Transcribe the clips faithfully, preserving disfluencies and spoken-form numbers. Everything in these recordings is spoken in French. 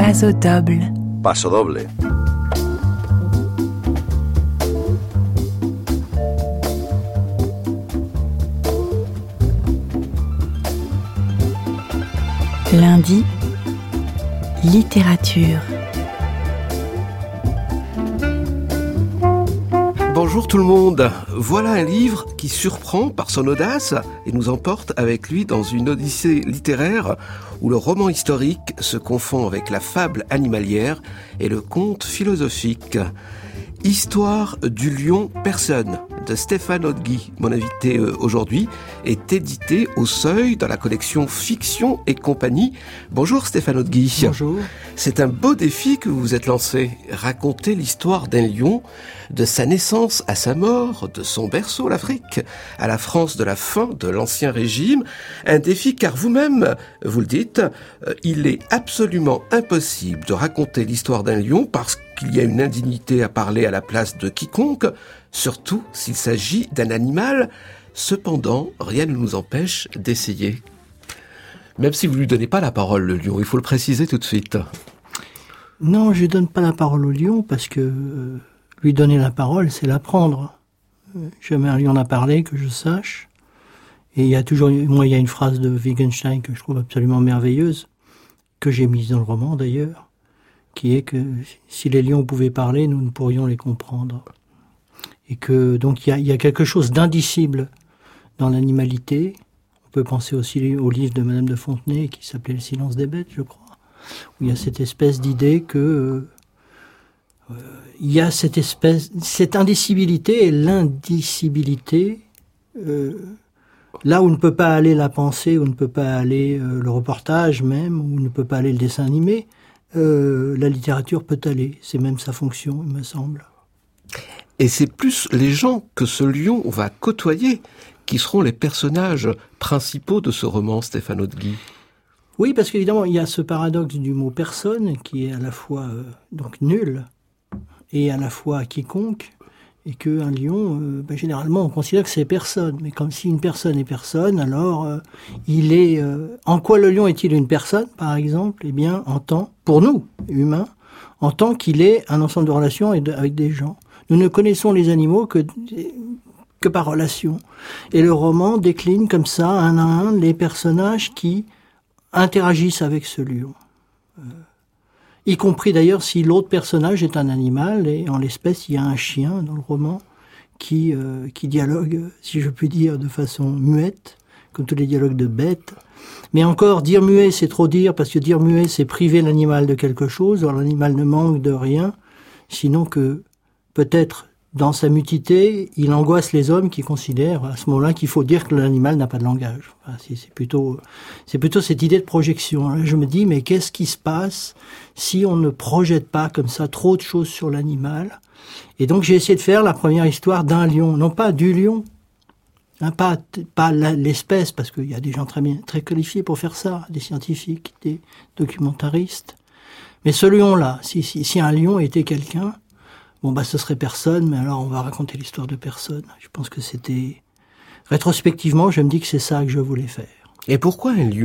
Paso doble. Paso doble. Lundi, littérature. Bonjour tout le monde. Voilà un livre qui surprend par son audace et nous emporte avec lui dans une odyssée littéraire où le roman historique se confond avec la fable animalière et le conte philosophique. Histoire du lion personne de Stéphane Hautguy, mon invité aujourd'hui, est édité au Seuil dans la collection Fiction et compagnie. Bonjour Stéphane Hautguy. Bonjour. C'est un beau défi que vous vous êtes lancé. Raconter l'histoire d'un lion, de sa naissance à sa mort, de son berceau, l'Afrique, à la France de la fin de l'Ancien Régime. Un défi car vous-même, vous le dites, il est absolument impossible de raconter l'histoire d'un lion parce qu'il y a une indignité à parler à la place de quiconque, surtout s'il s'agit d'un animal. Cependant, rien ne nous empêche d'essayer. Même si vous ne lui donnez pas la parole, le lion, il faut le préciser tout de suite. Non, je ne donne pas la parole au lion parce que euh, lui donner la parole, c'est l'apprendre. Euh, jamais un lion n'a parlé, que je sache. Et il y a toujours, moi, il y a une phrase de Wittgenstein que je trouve absolument merveilleuse, que j'ai mise dans le roman d'ailleurs, qui est que si les lions pouvaient parler, nous ne pourrions les comprendre. Et que donc il y a, il y a quelque chose d'indicible dans l'animalité. On peut penser aussi au livre de Madame de Fontenay qui s'appelait Le silence des bêtes, je crois, où il y a cette espèce d'idée que euh, il y a cette espèce, cette indicibilité et l'indicibilité, euh, là où ne peut pas aller la pensée, où ne peut pas aller euh, le reportage même, où ne peut pas aller le dessin animé, euh, la littérature peut aller. C'est même sa fonction, il me semble. Et c'est plus les gens que ce lion va côtoyer qui seront les personnages principaux de ce roman, Stéphane Hautguy. Oui, parce qu'évidemment, il y a ce paradoxe du mot « personne » qui est à la fois euh, donc nul et à la fois quiconque, et qu'un lion, euh, ben, généralement, on considère que c'est personne. Mais comme si une personne est personne, alors euh, il est... Euh, en quoi le lion est-il une personne, par exemple ? Eh bien, en tant, pour nous, humains, en tant qu'il est un ensemble de relations et de, avec des gens. Nous ne connaissons les animaux que, que par relation. Et le roman décline comme ça, un à un, les personnages qui interagissent avec ce lion. Euh, y compris d'ailleurs si l'autre personnage est un animal, et en l'espèce, il y a un chien dans le roman qui, euh, qui dialogue, si je puis dire, de façon muette, comme tous les dialogues de bêtes. Mais encore, dire muet, c'est trop dire, parce que dire muet, c'est priver l'animal de quelque chose. Alors l'animal ne manque de rien, sinon que peut-être, dans sa mutité, il angoisse les hommes qui considèrent à ce moment-là qu'il faut dire que l'animal n'a pas de langage. Enfin, c'est, c'est plutôt, c'est plutôt cette idée de projection. Là, je me dis, mais qu'est-ce qui se passe si on ne projette pas comme ça trop de choses sur l'animal ? Et donc, j'ai essayé de faire la première histoire d'un lion, non pas du lion, hein, pas, pas l'espèce, parce qu'il y a des gens très bien, très qualifiés pour faire ça, des scientifiques, des documentaristes. Mais ce lion-là, si, si, si un lion était quelqu'un, bon, bah, ce serait personne, mais alors on va raconter l'histoire de personne. Je pense que c'était... Rétrospectivement, je me dis que c'est ça que je voulais faire. Et pourquoi un lion ?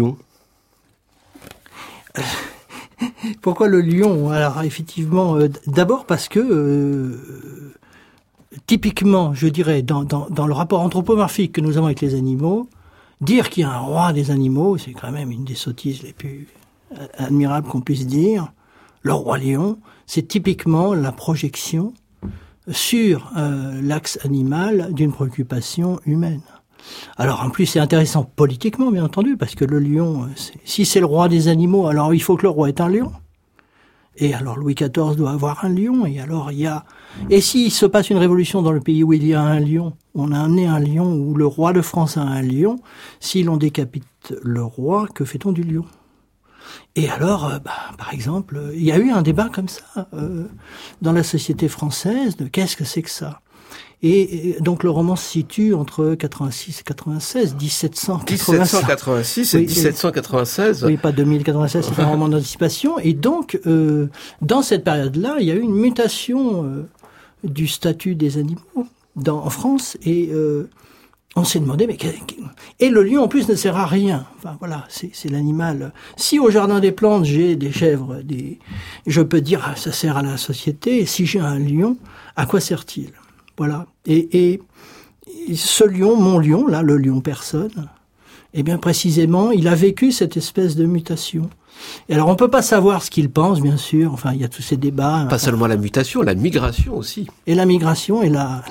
Pourquoi le lion ? Alors, effectivement, euh, d'abord parce que, euh, typiquement, je dirais, dans, dans, dans le rapport anthropomorphique que nous avons avec les animaux, dire qu'il y a un roi des animaux, c'est quand même une des sottises les plus admirables qu'on puisse dire. Le roi lion, c'est typiquement la projection sur euh, l'axe animal d'une préoccupation humaine. Alors en plus c'est intéressant politiquement bien entendu, parce que le lion, c'est, si c'est le roi des animaux, alors il faut que le roi ait un lion. Et alors Louis quatorze doit avoir un lion, et alors il y a... Et s'il se passe une révolution dans le pays où il y a un lion, on a amené un lion, où le roi de France a un lion, si l'on décapite le roi, que fait-on du lion ? Et alors, euh, bah, par exemple, euh, il y a eu un débat comme ça euh, dans la société française de qu'est-ce que c'est que ça ? Et, et donc le roman se situe entre quatre-vingt-six et quatre-vingt-seize, dix-sept cent quatre-vingt-seize. dix-sept cent quatre-vingt-six et oui, dix-sept cent quatre-vingt-seize. Oui, pas deux mille quatre-vingt-seize, c'est un roman d'anticipation. Et donc, euh, dans cette période-là, il y a eu une mutation euh, du statut des animaux dans, en France. Et... Euh, on s'est demandé, mais et le lion en plus ne sert à rien. Enfin voilà, c'est, c'est l'animal. Si au jardin des plantes j'ai des chèvres, des, je peux dire ah, ça sert à la société. Et si j'ai un lion, à quoi sert-il? Voilà. Et, et, et ce lion, mon lion, là, le lion personne, eh bien précisément, il a vécu cette espèce de mutation. Et alors on peut pas savoir ce qu'il pense, bien sûr. Enfin, il y a tous ces débats. Pas seulement la mutation, la migration aussi. Et la migration est là.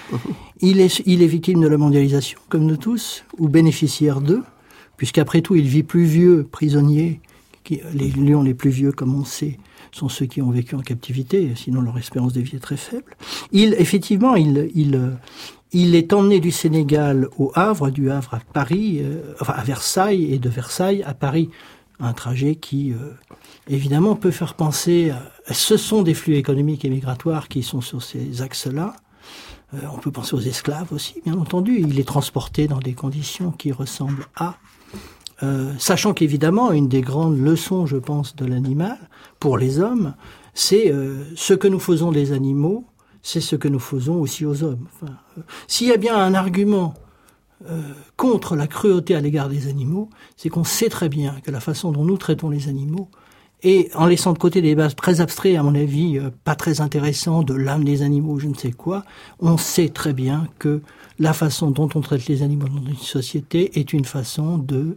Il est, il est victime de la mondialisation, comme nous tous, ou bénéficiaire d'eux, puisqu'après tout, il vit plus vieux, prisonnier. Qui, les lions les plus vieux, comme on sait, sont ceux qui ont vécu en captivité, sinon leur espérance de vie est très faible. Il, effectivement, il, il, il est emmené du Sénégal au Havre, du Havre à Paris, euh, enfin à Versailles, et de Versailles à Paris. Un trajet qui, euh, évidemment, peut faire penser à... Ce sont des flux économiques et migratoires qui sont sur ces axes-là. Euh, on peut penser aux esclaves aussi, bien entendu. Il est transporté dans des conditions qui ressemblent à... Euh, sachant qu'évidemment, une des grandes leçons, je pense, de l'animal, pour les hommes, c'est euh, ce que nous faisons des animaux, c'est ce que nous faisons aussi aux hommes. Enfin, euh, s'il y a bien un argument euh, contre la cruauté à l'égard des animaux, c'est qu'on sait très bien que la façon dont nous traitons les animaux, et en laissant de côté des bases très abstraits, à mon avis, euh, pas très intéressants, de l'âme des animaux, je ne sais quoi, on sait très bien que la façon dont on traite les animaux dans une société est une façon de,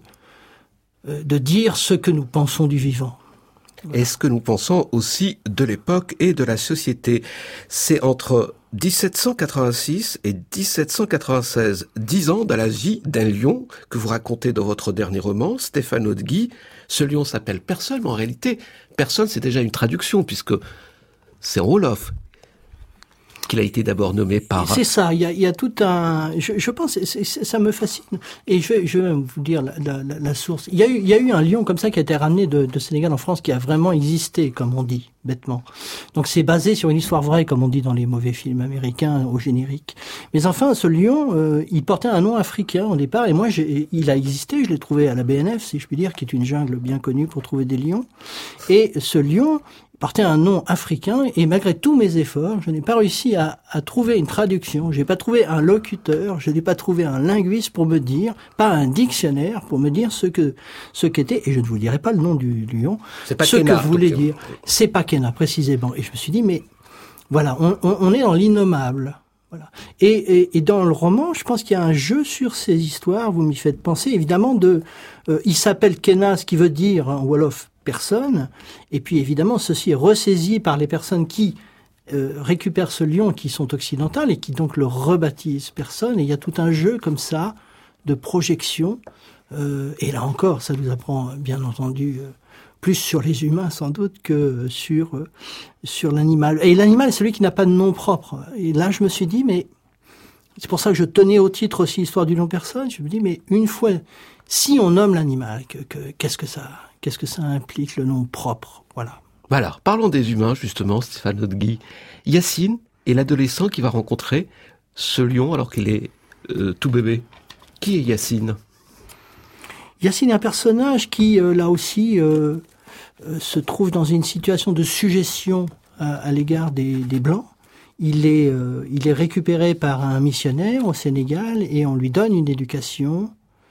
euh, de dire ce que nous pensons du vivant. Voilà. Et ce que nous pensons aussi de l'époque et de la société. C'est entre dix-sept cent quatre-vingt-six et dix-sept cent quatre-vingt-seize, dix ans dans la vie d'un lion que vous racontez dans votre dernier roman, Stéphane Hautdeguy. Ce lion s'appelle Personne, mais en réalité, Personne, c'est déjà une traduction, puisque c'est en wolof qu'il a été d'abord nommé par... C'est ça, il y a, il y a tout un... Je, je pense, c'est, c'est, ça me fascine. Et je vais, je vais vous dire la, la, la source. Il y, a eu, il y a eu un lion comme ça qui a été ramené de, de Sénégal en France, qui a vraiment existé, comme on dit, bêtement. Donc c'est basé sur une histoire vraie, comme on dit dans les mauvais films américains, au générique. Mais enfin, ce lion, euh, il portait un nom africain au départ, et moi, j'ai, il a existé, je l'ai trouvé à la B N F, si je puis dire, qui est une jungle bien connue pour trouver des lions. Et ce lion... portait un nom africain, et malgré tous mes efforts, je n'ai pas réussi à, à trouver une traduction, je n'ai pas trouvé un locuteur, je n'ai pas trouvé un linguiste pour me dire, pas un dictionnaire pour me dire ce que ce qu'était, et je ne vous dirai pas le nom du lion, c'est pas ce Kena, que voulait donc, dire. C'est pas Kena, précisément. Et je me suis dit, mais voilà, on, on, on est dans l'innommable. Voilà. Et, et, et dans le roman, je pense qu'il y a un jeu sur ces histoires, vous m'y faites penser, évidemment, de... Euh, il s'appelle Kena, ce qui veut dire, en wolof, personne, et puis évidemment ceci est ressaisi par les personnes qui euh, récupèrent ce lion, qui sont occidentales et qui donc le rebaptisent personne, et il y a tout un jeu comme ça de projection, euh, et là encore ça nous apprend bien entendu euh, plus sur les humains sans doute que sur, euh, sur l'animal, et l'animal est celui qui n'a pas de nom propre, et là je me suis dit, mais c'est pour ça que je tenais au titre aussi Histoire du lion personne, je me dis, mais une fois, si on nomme l'animal, que, que, qu'est-ce que ça Qu'est-ce que ça implique, le nom propre? Voilà. Voilà, parlons des humains, justement, Stéphane Hautdeguy. Yacine est l'adolescent qui va rencontrer ce lion alors qu'il est euh, tout bébé. Qui est Yacine? Yacine est un personnage qui, euh, là aussi, euh, euh, se trouve dans une situation de suggestion à, à l'égard des, des Blancs. Il est, euh, il est récupéré par un missionnaire au Sénégal et on lui donne une éducation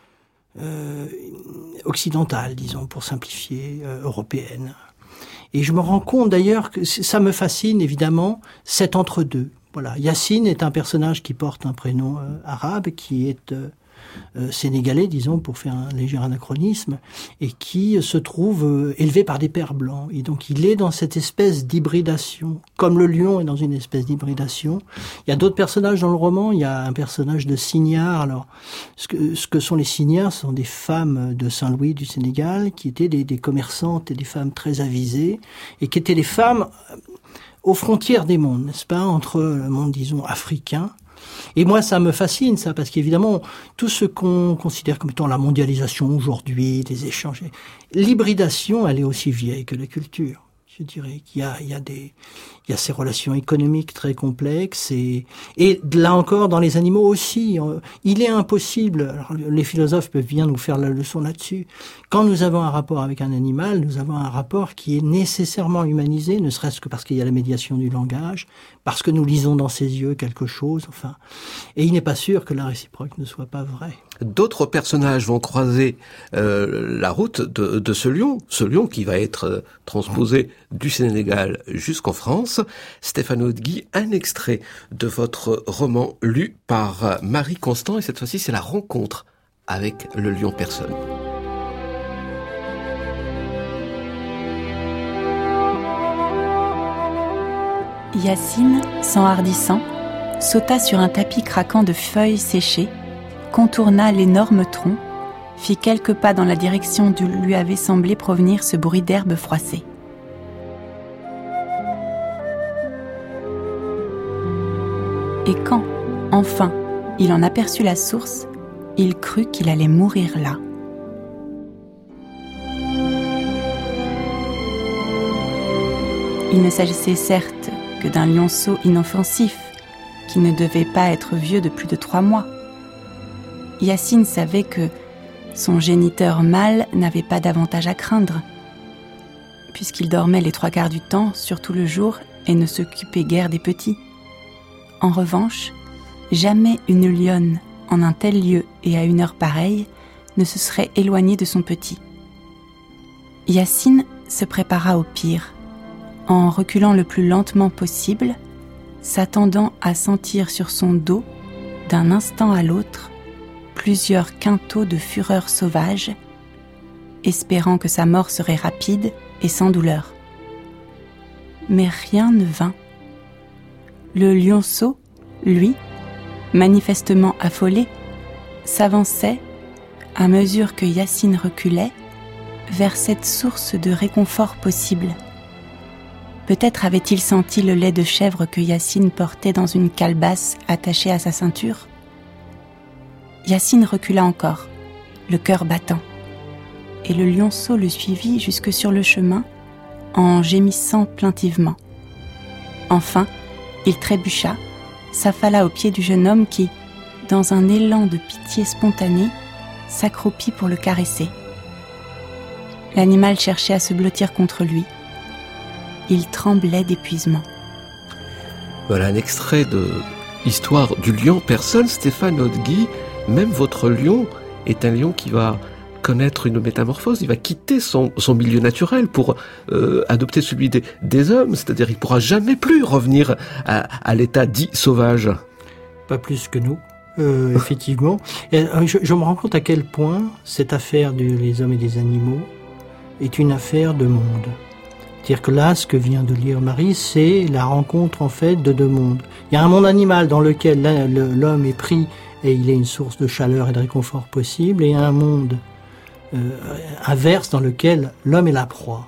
Euh, occidentale, disons, pour simplifier, euh, européenne. Et je me rends compte d'ailleurs que ça me fascine, évidemment, cet entre-deux. Voilà. Yacine est un personnage qui porte un prénom euh, arabe, qui est euh, euh, sénégalais, disons, pour faire un léger anachronisme, et qui euh, se trouve euh, élevé par des pères blancs. Et donc il est dans cette espèce d'hybridation, comme le lion est dans une espèce d'hybridation. Il y a d'autres personnages dans le roman, il y a un personnage de Signard. Alors, ce que, ce que sont les Signares, ce sont des femmes de Saint-Louis du Sénégal, qui étaient des, des commerçantes et des femmes très avisées, et qui étaient des femmes aux frontières des mondes, n'est-ce pas, entre le monde, disons, africain. Et moi, ça me fascine, ça, parce qu'évidemment, tout ce qu'on considère comme étant la mondialisation aujourd'hui, les échanges, l'hybridation, elle est aussi vieille que la culture. Je dirais qu'il y a, il y a des, il y a ces relations économiques très complexes et, et là encore dans les animaux aussi, il est impossible. Alors, les philosophes peuvent bien nous faire la leçon là-dessus. Quand nous avons un rapport avec un animal, nous avons un rapport qui est nécessairement humanisé, ne serait-ce que parce qu'il y a la médiation du langage, parce que nous lisons dans ses yeux quelque chose, enfin. Et il n'est pas sûr que la réciproque ne soit pas vraie. D'autres personnages vont croiser euh, la route de, de ce lion, ce lion qui va être euh, transposé du Sénégal jusqu'en France. Stéphane Hautguy, un extrait de votre roman lu par Marie Constant, et cette fois-ci c'est la rencontre avec le lion personne. Yacine, s'enhardissant, sauta sur un tapis craquant de feuilles séchées, contourna l'énorme tronc, fit quelques pas dans la direction d'où lui avait semblé provenir ce bruit d'herbe froissée. Et quand, enfin, il en aperçut la source, il crut qu'il allait mourir là. Il ne s'agissait certes que d'un lionceau inoffensif, qui ne devait pas être vieux de plus de trois mois. Yacine savait que son géniteur mâle n'avait pas d'avantage à craindre, puisqu'il dormait les trois quarts du temps, surtout le jour, et ne s'occupait guère des petits. En revanche, jamais une lionne, en un tel lieu et à une heure pareille, ne se serait éloignée de son petit. Yacine se prépara au pire, en reculant le plus lentement possible, s'attendant à sentir sur son dos, d'un instant à l'autre, plusieurs quintaux de fureur sauvage, espérant que sa mort serait rapide et sans douleur. Mais rien ne vint. Le lionceau, lui, manifestement affolé, s'avançait, à mesure que Yacine reculait, vers cette source de réconfort possible. Peut-être avait-il senti le lait de chèvre que Yacine portait dans une calebasse attachée à sa ceinture. Yacine recula encore, le cœur battant, et le lionceau le suivit jusque sur le chemin, en gémissant plaintivement. Enfin, il trébucha, s'affala aux pieds du jeune homme qui, dans un élan de pitié spontanée, s'accroupit pour le caresser. L'animal cherchait à se blottir contre lui. Il tremblait d'épuisement. Voilà un extrait de l'histoire du lion personne. Stéphane Hautguy, même votre lion est un lion qui va connaître une métamorphose, il va quitter son, son milieu naturel pour euh, adopter celui des, des hommes, c'est-à-dire il ne pourra jamais plus revenir à, à l'état dit sauvage. Pas plus que nous, euh, effectivement. Et, euh, je, je me rends compte à quel point cette affaire des hommes et des animaux est une affaire de monde. C'est-à-dire que là, ce que vient de lire Marie, c'est la rencontre en fait de deux mondes. Il y a un monde animal dans lequel l'homme est pris et il est une source de chaleur et de réconfort possible, et un monde euh, inverse dans lequel l'homme est la proie.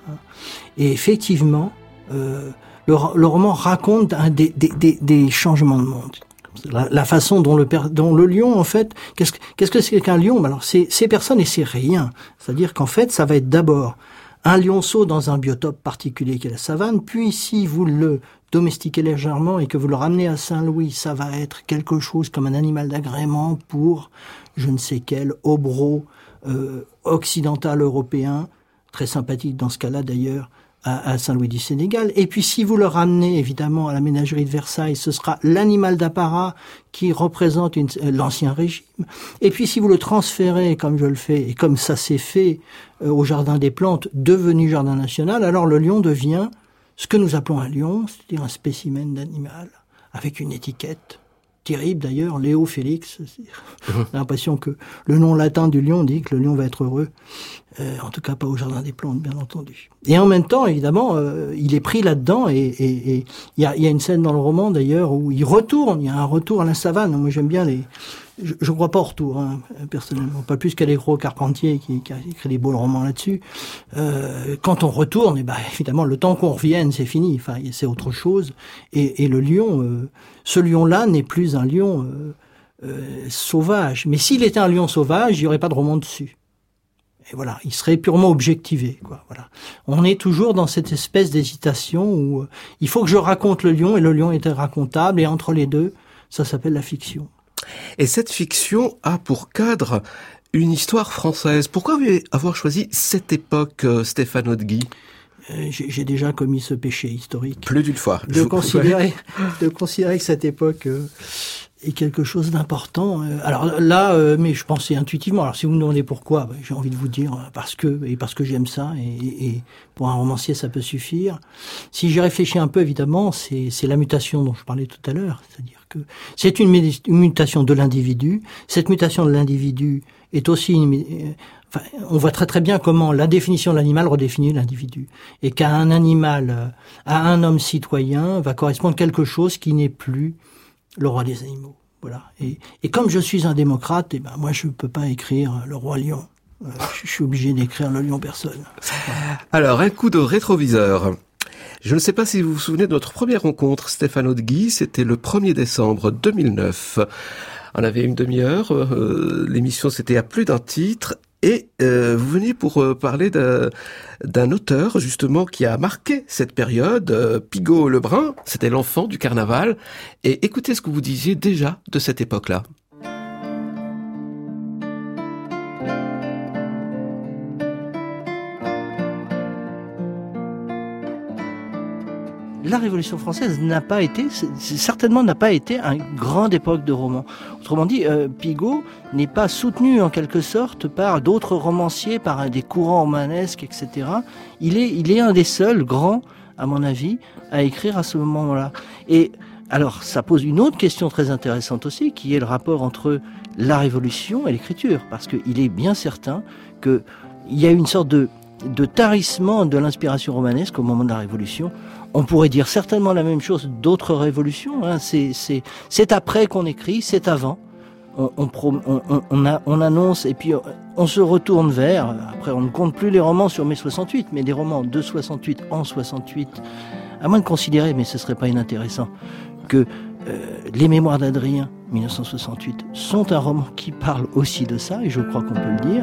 Et effectivement, euh, le, le roman raconte un des, des, des, des changements de monde. La, la façon dont le, dont le lion, en fait, qu'est-ce, qu'est-ce que c'est qu'un lion? Alors, c'est, c'est personne et c'est rien. C'est-à-dire qu'en fait, ça va être d'abord un lionceau dans un biotope particulier qui est la savane, puis si vous le domestiquez légèrement et que vous le ramenez à Saint-Louis, ça va être quelque chose comme un animal d'agrément pour je ne sais quel obro euh, occidental européen, très sympathique dans ce cas-là d'ailleurs, à, à Saint-Louis du Sénégal. Et puis si vous le ramenez évidemment à la ménagerie de Versailles, ce sera l'animal d'apparat qui représente une, euh, l'ancien régime. Et puis si vous le transférez, comme je le fais, et comme ça s'est fait euh, au Jardin des Plantes, devenu Jardin National, alors le lion devient ce que nous appelons un lion, c'est-à-dire un spécimen d'animal, avec une étiquette terrible d'ailleurs, Léo Félix. On a l'impression que le nom latin du lion dit que le lion va être heureux. Euh, en tout cas pas au Jardin des Plantes, bien entendu. Et en même temps, évidemment, euh, il est pris là-dedans, et il et, et, y, a, y a une scène dans le roman d'ailleurs où il retourne, il y a un retour à la savane. Moi j'aime bien les... Je ne crois pas au retour, hein, personnellement. Pas plus qu'Allegro Carpentier, qui, qui a écrit des beaux romans là-dessus. Euh, quand on retourne, eh ben, évidemment, le temps qu'on revienne, c'est fini. Enfin, c'est autre chose. Et, et le lion, euh, ce lion-là n'est plus un lion euh, euh, sauvage. Mais s'il était un lion sauvage, il n'y aurait pas de roman dessus. Et voilà, il serait purement objectivé, quoi. Voilà. On est toujours dans cette espèce d'hésitation où euh, il faut que je raconte le lion et le lion est racontable et entre les deux, ça s'appelle la fiction. Et cette fiction a pour cadre une histoire française. Pourquoi avoir choisi cette époque, euh, Stéphane Hautguy ? euh, j'ai, j'ai déjà commis ce péché historique. Plus d'une fois. De considérer, de considérer que cette époque euh, est quelque chose d'important. Euh, alors là, euh, mais je pensais intuitivement. Alors si vous me demandez pourquoi, bah, j'ai envie de vous dire euh, parce que et parce que j'aime ça et, et pour un romancier ça peut suffire. Si j'y réfléchis un peu, évidemment, c'est, c'est la mutation dont je parlais tout à l'heure, c'est-à-dire que c'est une, une mutation de l'individu. Cette mutation de l'individu est aussi une, enfin, on voit très très bien comment la définition de l'animal redéfinit l'individu et qu'à un animal, à un homme citoyen, va correspondre quelque chose qui n'est plus le roi des animaux. Voilà. Et, et comme je suis un démocrate, eh ben moi je peux pas écrire le roi lion. Euh, je suis obligé d'écrire le lion personne. Alors un coup de rétroviseur. Je ne sais pas si vous vous souvenez de notre première rencontre, Stéphane Hautguy, c'était le premier décembre deux mille neuf. On avait une demi-heure, euh, l'émission c'était à plus d'un titre, et euh, vous veniez pour euh, parler de, d'un auteur justement qui a marqué cette période, euh, Pigault Lebrun, c'était l'enfant du carnaval, et écoutez ce que vous disiez déjà de cette époque-là. La Révolution française n'a pas été, certainement n'a pas été une grande époque de roman. Autrement dit, euh, Pigault n'est pas soutenu en quelque sorte par d'autres romanciers, par des courants romanesques, et cetera. Il est, il est un des seuls grands, à mon avis, à écrire à ce moment-là. Et alors, ça pose une autre question très intéressante aussi, qui est le rapport entre la Révolution et l'écriture, parce qu'il est bien certain qu'il y a une sorte de, de tarissement de l'inspiration romanesque au moment de la Révolution. On pourrait dire certainement la même chose d'autres révolutions. Hein. C'est, c'est, c'est après qu'on écrit, c'est avant. On, on, on, on, a, on annonce et puis on se retourne vers. Après, on ne compte plus les romans sur mai soixante-huit, mais des romans de soixante-huit en soixante-huit. À moins de considérer, mais ce serait pas inintéressant, que euh, les Mémoires d'Adrien, dix-neuf cent soixante-huit, sont un roman qui parle aussi de ça, et je crois qu'on peut le dire.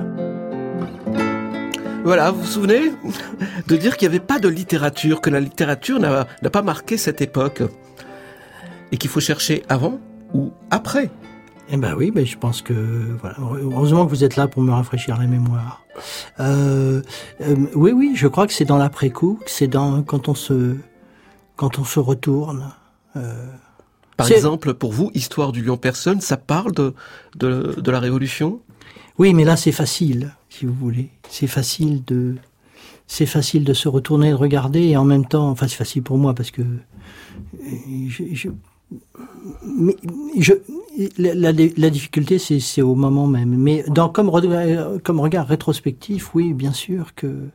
Voilà, vous vous souvenez de dire qu'il n'y avait pas de littérature, que la littérature n'a, n'a pas marqué cette époque et qu'il faut chercher avant ou après. Eh ben oui, ben je pense que voilà. Heureusement que vous êtes là pour me rafraîchir la mémoire. Euh, euh, oui, oui, je crois que c'est dans l'après-coup, que c'est dans quand on se quand on se retourne. Euh, Par c'est... exemple, pour vous, Histoire du lion personne, ça parle de de, de la Révolution ? Oui, mais là c'est facile, si vous voulez. C'est facile de, c'est facile de se retourner, de regarder, et en même temps, enfin c'est facile pour moi parce que je, je, mais je, la, la, la difficulté c'est, c'est au moment même. Mais dans comme comme regard rétrospectif, oui, bien sûr que.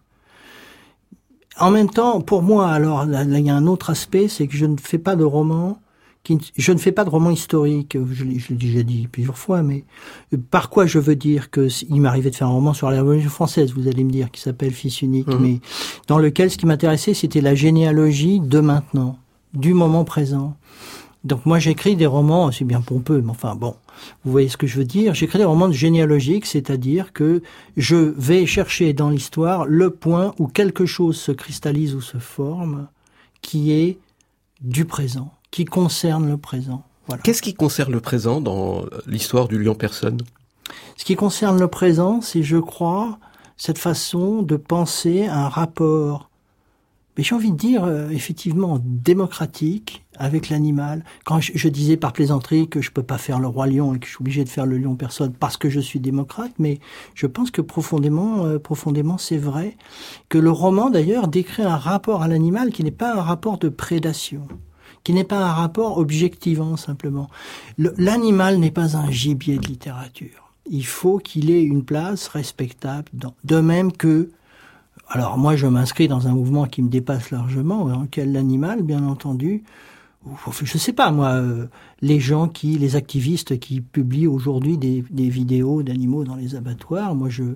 En même temps, pour moi, alors là, là il y a un autre aspect, c'est que je ne fais pas de roman. Qui, je ne fais pas de roman historique, je l'ai, je l'ai déjà dit plusieurs fois, mais par quoi je veux dire que il m'arrivait de faire un roman sur la Révolution française, vous allez me dire, qui s'appelle Fils unique, mmh. mais dans lequel ce qui m'intéressait, c'était la généalogie de maintenant, du moment présent. Donc moi, j'écris des romans, c'est bien pompeux, mais enfin bon, vous voyez ce que je veux dire. J'écris des romans généalogiques, c'est-à-dire que je vais chercher dans l'histoire le point où quelque chose se cristallise ou se forme, qui est du présent, qui concerne le présent. Voilà. Qu'est-ce qui concerne le présent dans l'histoire du lion personne ? Ce qui concerne le présent, c'est, je crois, cette façon de penser un rapport, mais j'ai envie de dire, euh, effectivement, démocratique avec l'animal. Quand je, je disais par plaisanterie que je peux pas faire le roi lion et que je suis obligé de faire le lion personne parce que je suis démocrate, mais je pense que profondément, euh, profondément, c'est vrai que le roman, d'ailleurs, décrit un rapport à l'animal qui n'est pas un rapport de prédation, qui n'est pas un rapport objectivant simplement. Le, l'animal n'est pas un gibier de littérature. Il faut qu'il ait une place respectable, dans, de même que, alors moi je m'inscris dans un mouvement qui me dépasse largement, dans lequel l'animal, bien entendu, je sais pas moi, euh, les gens qui, les activistes qui publient aujourd'hui des, des vidéos d'animaux dans les abattoirs, moi je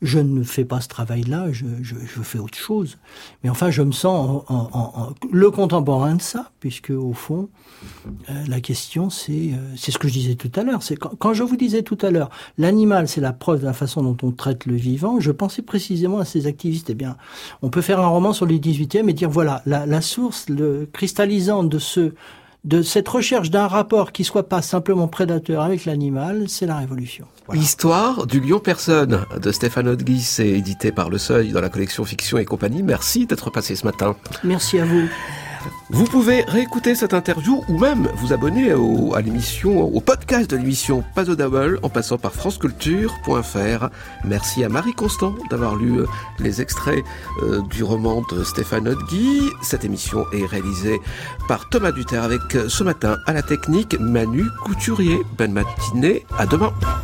Je ne fais pas ce travail-là, je, je, je fais autre chose. Mais enfin, je me sens en, en, en, le contemporain de ça, puisque au fond, euh, la question, c'est, euh, c'est ce que je disais tout à l'heure. C'est quand, quand je vous disais tout à l'heure, l'animal, c'est la preuve de la façon dont on traite le vivant. Je pensais précisément à ces activistes. Eh bien, on peut faire un roman sur les dix-huitième et dire voilà, la, la source, le cristallisant de ce de cette recherche d'un rapport qui soit pas simplement prédateur avec l'animal, c'est la révolution. Voilà. L'histoire du lion personne de Stéphane Hautguy, c'est édité par Le Seuil dans la collection Fiction et compagnie. Merci d'être passé ce matin. Merci à vous. Vous pouvez réécouter cette interview ou même vous abonner au, à l'émission, au podcast de l'émission Pas au Double en passant par franceculture point f r. Merci à Marie Constant d'avoir lu les extraits euh, du roman de Stéphane Hautguy. Cette émission est réalisée par Thomas Duterre avec ce matin à la technique Manu Couturier. Bonne matinée, à demain.